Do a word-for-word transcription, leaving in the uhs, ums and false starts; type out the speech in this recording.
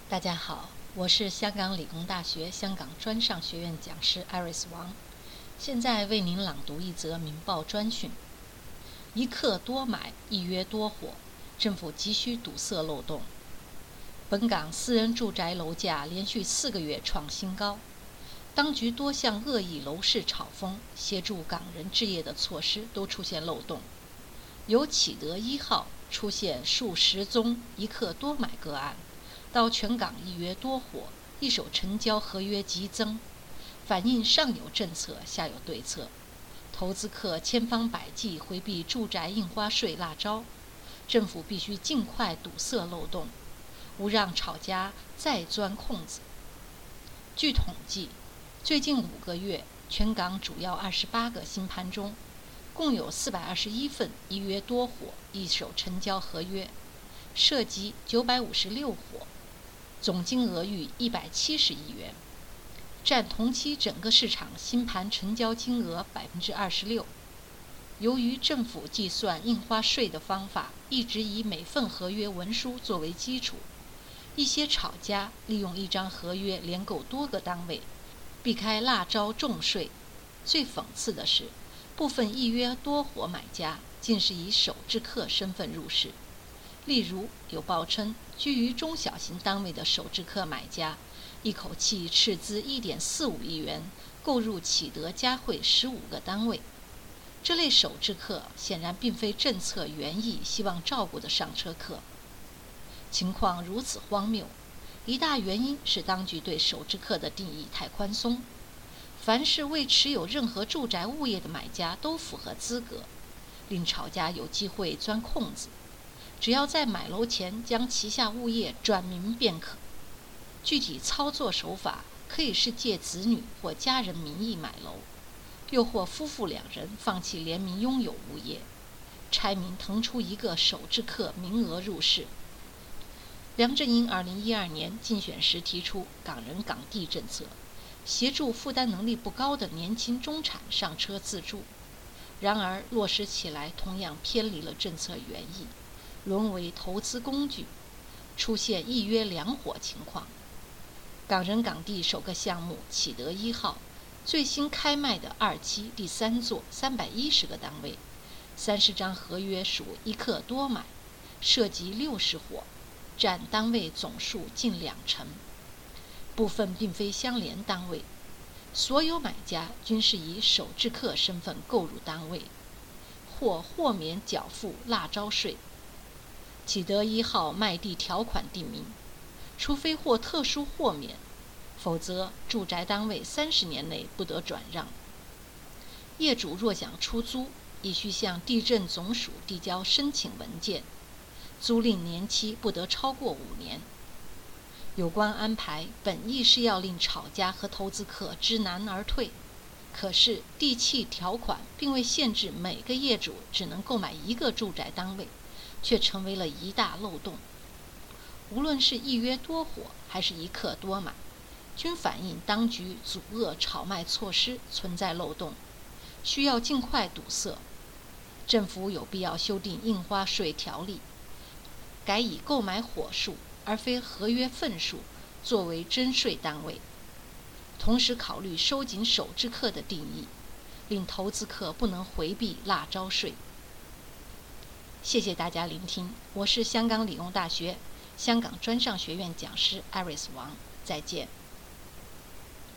大家好，我是香港理工大学香港专上学院讲师 Iris 王，现在为您朗读一则民报专讯：一客多买，一约多火，政府急需堵塞漏洞。本港私人住宅楼价连续四个月创新高，当局多项恶意楼市炒风、协助港人置业的措施都出现漏洞，由启德一号出现数十宗一客多买个案，到全港一约多火，一手成交合约急增，反映上有政策，下有对策。投资客千方百计回避住宅印花税辣招，政府必须尽快堵塞漏洞，勿让炒家再钻空子。据统计，最近五个月，全港主要二十八个新盘中，共有四百二十一份一约多火一手成交合约，涉及九百五十六伙，总金额逾一百七十亿元，占同期整个市场新盘成交金额百分之二十六。由于政府计算印花税的方法一直以每份合约文书作为基础，一些炒家利用一张合约连购多个单位，避开辣招重税。最讽刺的是，部分一约多火买家竟是以首置客身份入市。例如，有报称，居于中小型单位的首置客买家，一口气斥资一点四五亿元购入启德嘉汇十五个单位。这类首置客显然并非政策原意希望照顾的上车客。情况如此荒谬，一大原因是当局对首置客的定义太宽松，凡是未持有任何住宅物业的买家都符合资格，令炒家有机会钻空子。只要在买楼前将旗下物业转名便可。具体操作手法可以是借子女或家人名义买楼，又或夫妇两人放弃联名拥有物业，拆名腾出一个首置客名额入市。梁振英二零一二年竞选时提出港人港地政策，协助负担能力不高的年轻中产上车自住，然而落实起来同样偏离了政策原意，沦为投资工具，出现一约两火情况。港人港地首个项目启德一号最新开卖的二期第三座三百一十个单位，三十张合约属一客多买，涉及六十伙，占单位总数近两成。部分并非相连单位，所有买家均是以首置客身份购入单位，或豁免缴付辣招税。启德一号卖地条款定明，除非获特殊豁免，否则住宅单位三十年内不得转让。业主若想出租，亦须向地政总署递交申请文件，租赁年期不得超过五年。有关安排本意是要令炒家和投资客知难而退，可是地契条款并未限制每个业主只能购买一个住宅单位，却成为了一大漏洞。无论是一约多火还是一客多买，均反映当局阻遏炒卖措施存在漏洞，需要尽快堵塞。政府有必要修订印花税条例，改以购买伙数而非合约份数作为征税单位，同时考虑收紧首置客的定义，令投资客不能回避辣招税。谢谢大家聆听，我是香港理工大学香港专上学院讲师 Iris 王，再见。